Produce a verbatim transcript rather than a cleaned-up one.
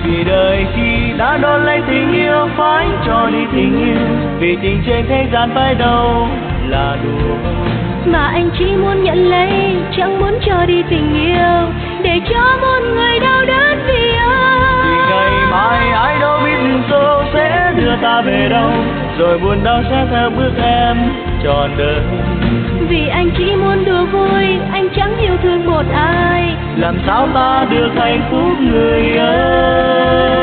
Vì đời khi đã đón lấy tình yêu phải cho đi tình yêu, vì tình trên thế gian phải đâu là đùa. Mà anh chỉ muốn nhận lấy, chẳng muốn cho đi tình yêu, để cho một người đau đớn vì ai. Vì ngày mai ai đâu biết duyên số sẽ đưa ta về đâu, rồi buồn đau sẽ theo bước em trọn đời. Vì anh chỉ muốn đùa vui, anh chẳng yêu thương một ai, làm sao ta được hạnh phúc người ơi.